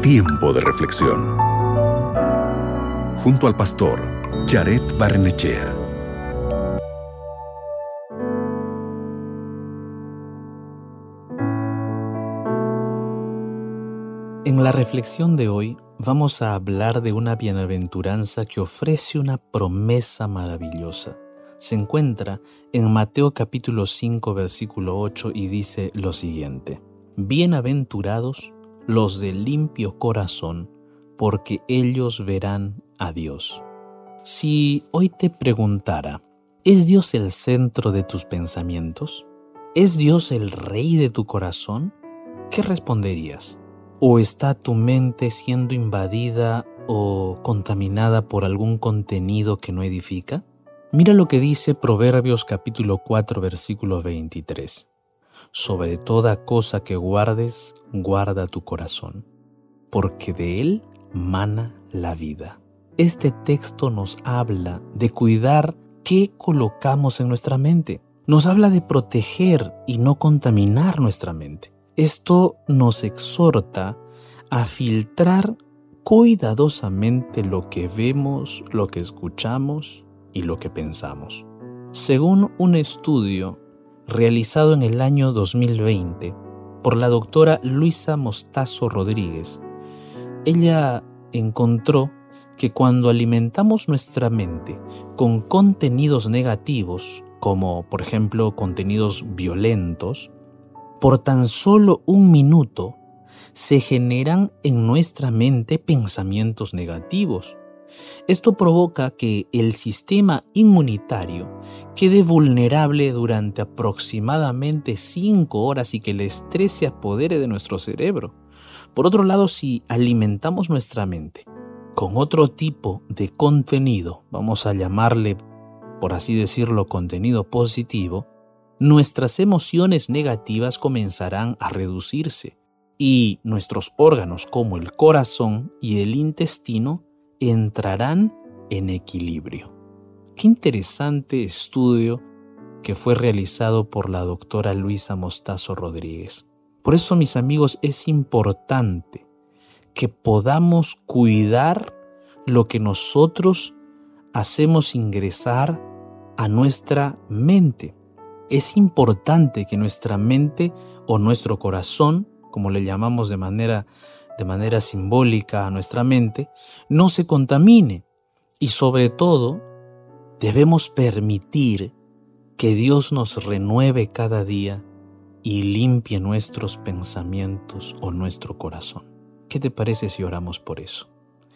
Tiempo de reflexión. Junto al pastor Jared Barrenechea. En la reflexión de hoy vamos a hablar de una bienaventuranza que ofrece una promesa maravillosa. Se encuentra en Mateo capítulo 5, versículo 8 y dice lo siguiente: Bienaventurados los de limpio corazón, porque ellos verán a Dios. Si hoy te preguntara, ¿es Dios el centro de tus pensamientos? ¿Es Dios el rey de tu corazón? ¿Qué responderías? ¿O está tu mente siendo invadida o contaminada por algún contenido que no edifica? Mira lo que dice Proverbios capítulo 4, versículo 23. Sobre toda cosa que guardes, guarda tu corazón, porque de él mana la vida. Este texto nos habla de cuidar qué colocamos en nuestra mente. Nos habla de proteger y no contaminar nuestra mente. Esto nos exhorta a filtrar cuidadosamente lo que vemos, lo que escuchamos y lo que pensamos. Según un estudio realizado en el año 2020 por la doctora Luisa Mostazo Rodríguez, ella encontró que cuando alimentamos nuestra mente con contenidos negativos, como por ejemplo contenidos violentos, por tan solo un minuto se generan en nuestra mente pensamientos negativos. Esto provoca que el sistema inmunitario quede vulnerable durante aproximadamente 5 horas y que el estrés se apodere de nuestro cerebro. Por otro lado, si alimentamos nuestra mente con otro tipo de contenido, vamos a llamarle, por así decirlo, contenido positivo, nuestras emociones negativas comenzarán a reducirse y nuestros órganos como el corazón y el intestino entrarán en equilibrio. Qué interesante estudio que fue realizado por la doctora Luisa Mostazo Rodríguez. Por eso, mis amigos, es importante que podamos cuidar lo que nosotros hacemos ingresar a nuestra mente. Es importante que nuestra mente o nuestro corazón, como le llamamos de manera simbólica a nuestra mente, no se contamine. Y sobre todo, debemos permitir que Dios nos renueve cada día y limpie nuestros pensamientos o nuestro corazón. ¿Qué te parece si oramos por eso?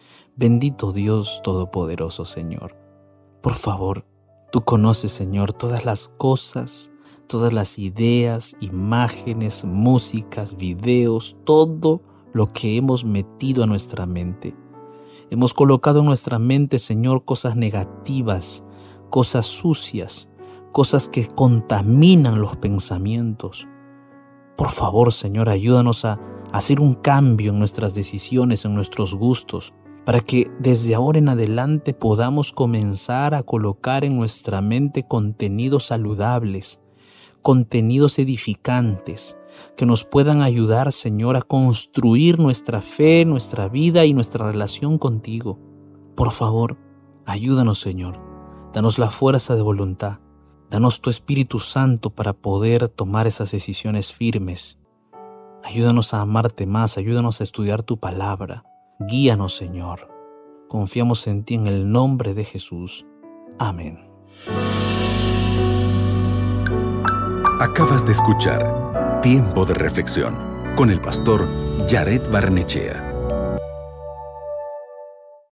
Bendito Dios Todopoderoso, Señor. Por favor, Tú conoces, Señor, todas las cosas, todas las ideas, imágenes, músicas, videos, todo lo que hemos metido a nuestra mente. Hemos colocado en nuestra mente, Señor, cosas negativas, cosas sucias, cosas que contaminan los pensamientos. Por favor, Señor, ayúdanos a hacer un cambio en nuestras decisiones, en nuestros gustos, para que desde ahora en adelante podamos comenzar a colocar en nuestra mente contenidos saludables, contenidos edificantes, que nos puedan ayudar, Señor, a construir nuestra fe, nuestra vida y nuestra relación contigo. Por favor, ayúdanos, Señor. Danos la fuerza de voluntad. Danos tu Espíritu Santo para poder tomar esas decisiones firmes. Ayúdanos a amarte más, ayúdanos a estudiar tu palabra. Guíanos, Señor. Confiamos en ti en el nombre de Jesús. Amén. Acabas de escuchar Tiempo de Reflexión con el pastor Jared Barrenechea.